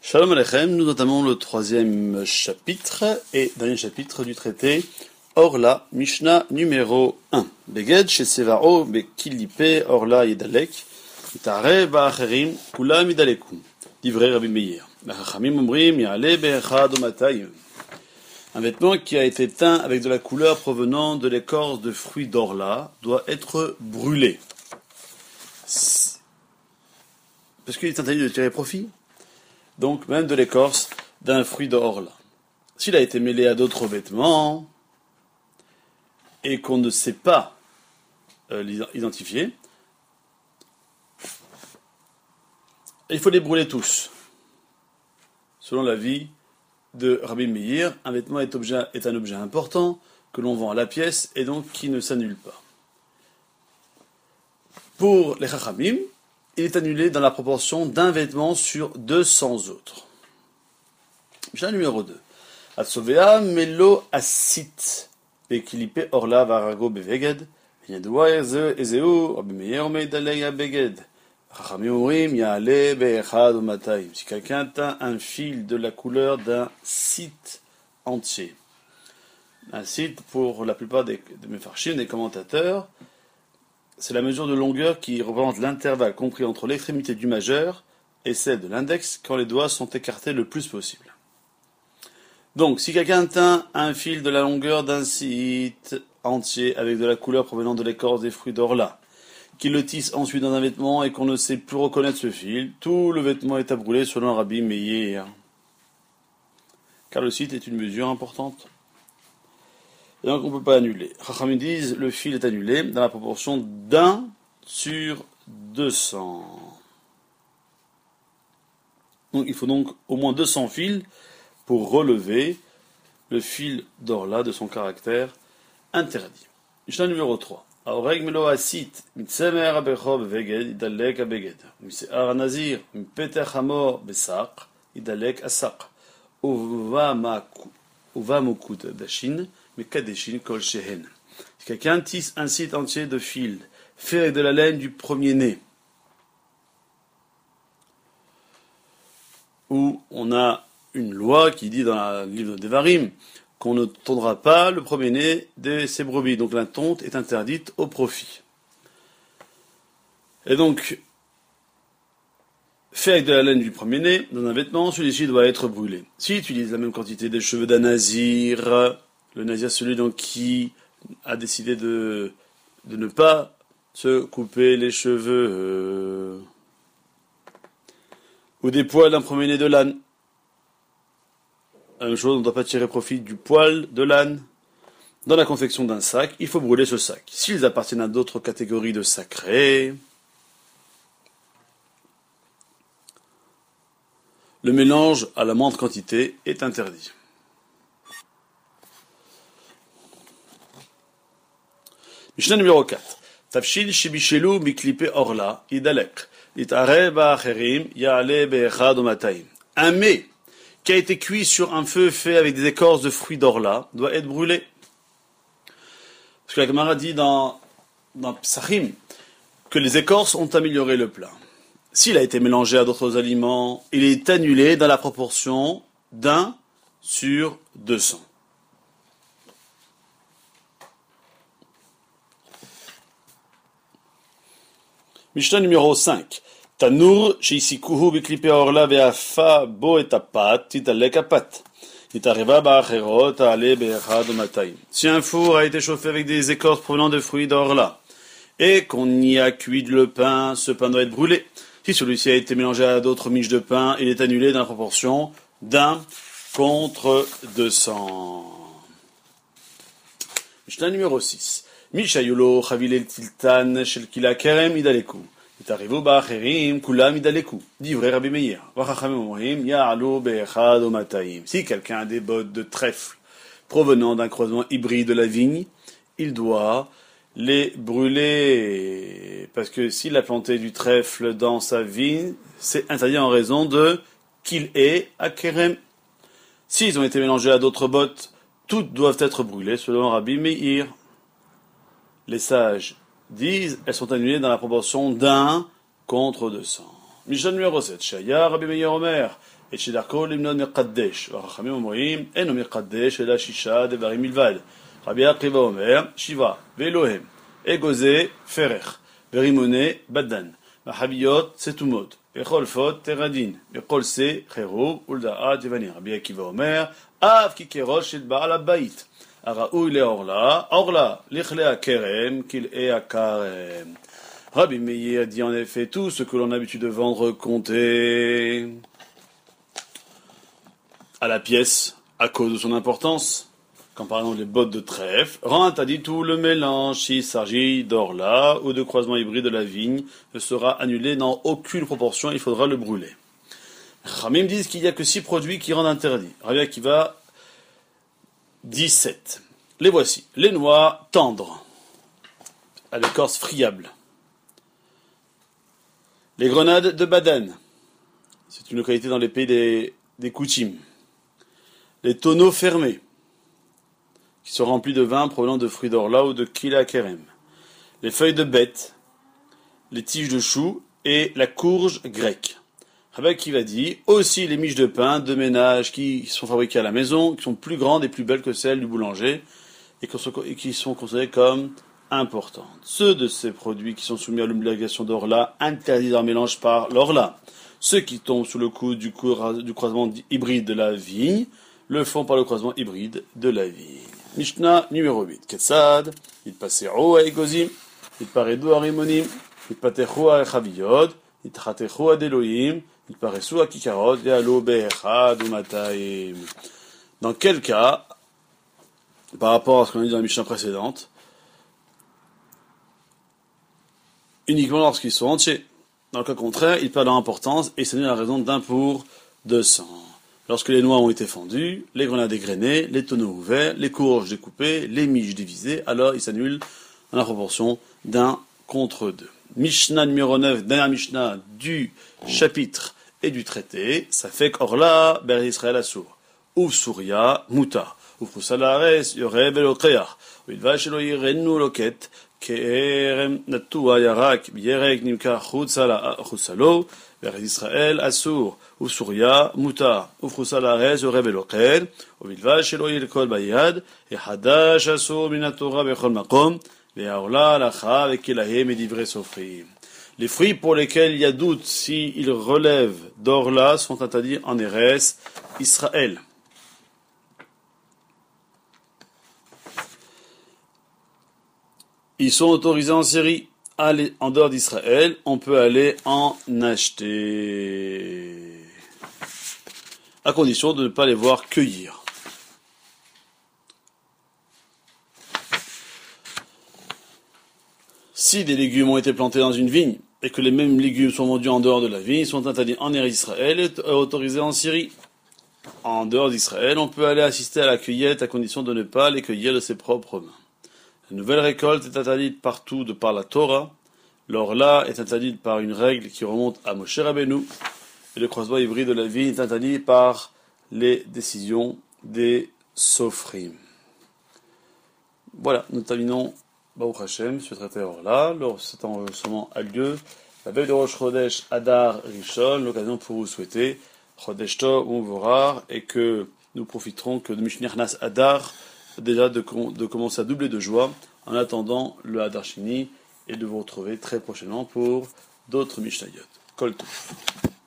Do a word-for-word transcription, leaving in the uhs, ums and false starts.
Shalom Aleichem, nous entamons le troisième chapitre et dernier chapitre du traité Orla, Mishnah numéro un. Beged chez Sevaro, Bekilipe, Orla Yedalek, Itare Ba'acherim, Kulam Yidalekum. Livré Rabbi Meir. L'Achachamim Omrim, Ya'ale Be'echad Omatayim. Un vêtement qui a été teint avec de la couleur provenant de l'écorce de fruits d'Orla doit être brûlé. Parce qu'il est interdit de tirer profit. Donc même de l'écorce d'un fruit d'orla. S'il a été mêlé à d'autres vêtements et qu'on ne sait pas euh, l'identifier, il faut les brûler tous. Selon l'avis de Rabbi Meir, un vêtement est, objet, est un objet important que l'on vend à la pièce et donc qui ne s'annule pas. Pour les Chachamim, il est annulé dans la proportion d'un vêtement sur deux cents autres. Mishnah numéro deux. Atsovea melo asit bekilipe orla varago beveged yedua ezeu Rabbi Meir omed alei beged Chachamim omrim ya'ale be'echad u'matayim. Si quelqu'un teint un fil de la couleur d'un site entier, un site pour la plupart des, des mefarshim, des commentateurs, c'est la mesure de longueur qui représente l'intervalle compris entre l'extrémité du majeur et celle de l'index quand les doigts sont écartés le plus possible. Donc, si quelqu'un teint un fil de la longueur d'un site entier avec de la couleur provenant de l'écorce des fruits d'orla, qu'il le tisse ensuite dans un vêtement et qu'on ne sait plus reconnaître ce fil, tout le vêtement est à brûler selon Rabbi Meir. Car le site est une mesure importante. Et donc on ne peut pas annuler. Chachamim disent le fil est annulé dans la proportion d'un sur deux cents. Donc il faut donc au moins deux cents fils pour relever le fil d'orla de son caractère interdit. Mishnah numéro trois. Aoreg melo asit mitsemer abechob veged idalek abeged mise'ar nazir mipetech hamor besaq idalek asaq uva mukut dashin. Si quelqu'un tisse un site entier de fil fait avec de la laine du premier-né, où on a une loi qui dit dans le livre de Devarim qu'on ne tondra pas le premier-né de ses brebis, donc la tonte est interdite au profit. Et donc, fait avec de la laine du premier-né, dans un vêtement, celui-ci doit être brûlé. S'il utilise la même quantité des cheveux d'un nazir, le nazir, celui donc qui a décidé de, de ne pas se couper les cheveux, euh, ou des poils d'un premier-né de l'âne. La même chose, on ne doit pas tirer profit du poil de l'âne. Dans la confection d'un sac, il faut brûler ce sac. S'ils appartiennent à d'autres catégories de sacrés, le mélange à la moindre quantité est interdit. Mishnah numéro quatre. Tafshil shibishelu miklipe orla idalek itare ba'acherim ya'ale be'echad u'matayim. Un mets qui a été cuit sur un feu fait avec des écorces de fruits d'orla doit être brûlé. Parce que la Gemara dit dans dans Psachim que les écorces ont amélioré le plat. S'il a été mélangé à d'autres aliments, il est annulé dans la proportion d'un sur deux cents. Mishnah numéro cinq. Tanur sheisikuhu beklipe orla ve'afa bo et apat titalek apat. Itareva ba'acherot ale be'echad u'matayim. Si un four a été chauffé avec des écorces provenant de fruits d'orla et qu'on y a cuit le pain, ce pain doit être brûlé. Si celui-ci a été mélangé à d'autres miches de pain, il est annulé dans la proportion d'un contre deux cents. Mishnah numéro six. Mishayulo chavile tiltan shel kila kerem idaleku. Itarivu ba'acherim kulam idaleku. Divrei Rabbi Meir. Vachachamim omrim ya'alu be'echad u'matayim. Si quelqu'un a des bottes de trèfle provenant d'un croisement hybride de la vigne, il doit les brûler. Parce que s'il a planté du trèfle dans sa vigne, c'est interdit en raison de qu'il est à kerem. S'ils ont été mélangés à d'autres bottes, toutes doivent être brûlées selon Rabbi Meir. Les sages disent, elles sont annulées dans la proportion d'un contre deux cents. Mishnah numéro sept. Shaya Rabbi Meir Omer. Et chez Darko, l'imnon Mekaddesh. Rachamim Omorim, Eno Mekaddesh, et la Shisha, Devarim Milvad. Rabbi Akiva Omer, Shiva, Velohem, Egozé, Ferer, Verimone, Badan, Mahabiyot, Setumot, Bechol Fot, Teradin, Bechol Se, Cherub, Uldaat, Devanim. Rabbi Akiva Omer, Av Kikerosh, Shel Baal Abayit. Araoui le Orla, Orla, Lichle Akerem, Kil E Akarem. Rabbi Meir dit en effet tout ce que l'on a l'habitude de vendre compté à la pièce, à cause de son importance, quand par exemple les bottes de trèfle, rend interdit tout le mélange, s'il s'agit d'orla ou de croisement hybride de la vigne, ne sera annulé dans aucune proportion, il faudra le brûler. Ramim disent qu'il n'y a que six produits qui rendent interdit. Rabbi Akiva, dix-sept. Les voici. Les noix tendres, à l'écorce friable. Les grenades de Badan, c'est une localité dans les pays des, des Koutim. Les tonneaux fermés, qui sont remplis de vin provenant de fruits d'orla ou de kila kerem. Les feuilles de bête, les tiges de chou et la courge grecque. Rabbi Akiva dit aussi les miches de pain de ménage qui sont fabriquées à la maison, qui sont plus grandes et plus belles que celles du boulanger et qui sont considérées comme importantes. Ceux de ces produits qui sont soumis à l'obligation d'orla interdits leur mélange par l'orla. Ceux qui tombent sous le coup du, du croisement hybride de la vigne le font par le croisement hybride de la vigne. Mishnah numéro huit. Ketsad, il passeru à Egozim, il paredu à Rimonim, il patechu à Chaviyod, il tratechu à Deloim, il paresu à Kikarot, et à l'Obechad ou Mataim. Dans quel cas, par rapport à ce qu'on a dit dans la Mishnah précédente, uniquement lorsqu'ils sont entiers. Dans le cas contraire, ils perdent leur importance et c'est à raison d'un pour deux cents. Lorsque les noix ont été fendues, les grenades égrenées, les tonneaux ouverts, les courges découpées, les miches divisées, alors ils s'annulent dans la proportion d'un contre deux. Mishnah numéro neuf, dernière Mishnah du chapitre et du traité, ça fait qu'Orla, Ber Israël Assour, ou Souria, Muta, ou Frousalares, Yoreb et Lokreach, ou il va chez Loïrenu Loket, Kerem Natua Yarak, Bierek Nimka Choutsalo, Ber Israël Assour, ou Souria, Muta, ou Frousalares, Yoreb et Loket, ou il va chez Loïrkol Bayad, et Hadash Assour, Minatora Bechol Makom, et Orla, Lacha, avec Elahem et Divrei Sofrim. Les fruits pour lesquels il y a doute s'ils relèvent d'Orla sont interdits en Eretz Israël. Ils sont autorisés en Syrie. Aller en dehors d'Israël, on peut aller en acheter. À condition de ne pas les voir cueillir. Si des légumes ont été plantés dans une vigne, et que les mêmes légumes sont vendus en dehors de la vigne, ils sont interdits en Eretz Israël et autorisés en Syrie. En dehors d'Israël, on peut aller assister à la cueillette à condition de ne pas les cueillir de ses propres mains. La nouvelle récolte est interdite partout de par la Torah. L'orla est interdite par une règle qui remonte à Moshe Rabbeinu. Et le croisement hybride de la vigne est interdit par les décisions des Sofrim. Voilà, nous terminons Baruch Hashem, ce traité Orla. Cet enregistrement a lieu la veille de Rosh Chodesh Adar Rishon, l'occasion pour vous souhaiter Chodesh Tov U'Mevorar et que nous profiterons que de Mishneh Nas Adar déjà de, de commencer à doubler de joie en attendant le Hadar Shini et de vous retrouver très prochainement pour d'autres Mishnayot. Kol Tov.